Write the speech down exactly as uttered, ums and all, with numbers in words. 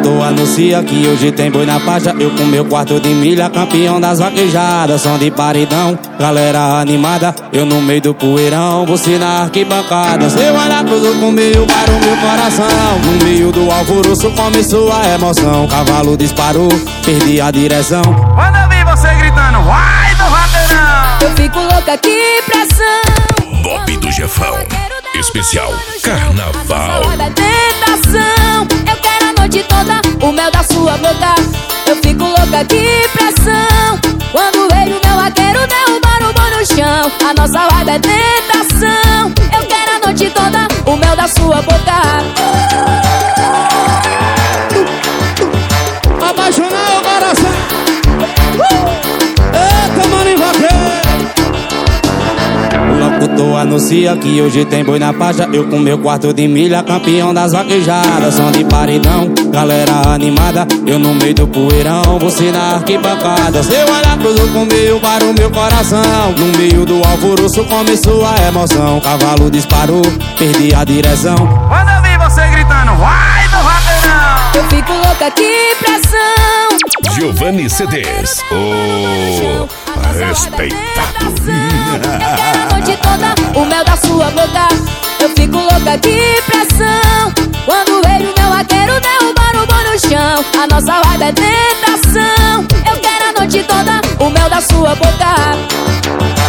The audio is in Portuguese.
Locutor anuncia que hoje tem boi na faixa. Eu com meu quarto de milha, campeão das vaquejadas. Som de paredão, galera animada. Eu no meio do poeirão, você na arquibancada. Seu olhar cruzou comigo para o meu coração. No meio do alvoroço começou a emoção. Cavalo disparou, perdi a direção. Quando eu vi você gritando, vai do vaqueirão, eu fico louca, que pressão. Bob do Jefão, especial Carnaval. Da tentação, eu quero a noite toda o mel da sua boca. Eu fico louca, que pressão. Quando vejo meu vaqueiro derrubar o boi no chão. A nossa vibe é tentação. Eu quero a noite toda o mel da sua boca. Apaixonar o coração. Eita, mano, e vaqueiro. O locutor anuncia que hoje tem boi na faixa. Eu com meu quarto de milha, campeão das vaquejadas. Som de paredão, galera animada. Eu no meio do poeirão, você na arquibancada. Seu olhar cruzou comigo para o meu coração. No meio do alvoroço começou a emoção. Cavalo disparou, perdi a direção. quando eu vi você gritando, vai do vaqueirão, Eu fico louca, que pressão. Giovanni C Ds, o respeitado. Eu quero a noite toda o mel da sua boca. Eu fico louca, que pressão. Quando vejo meu vaqueiro derrubar o boi no chão. A nossa vibe é tentação. Eu quero a noite toda o mel da sua boca.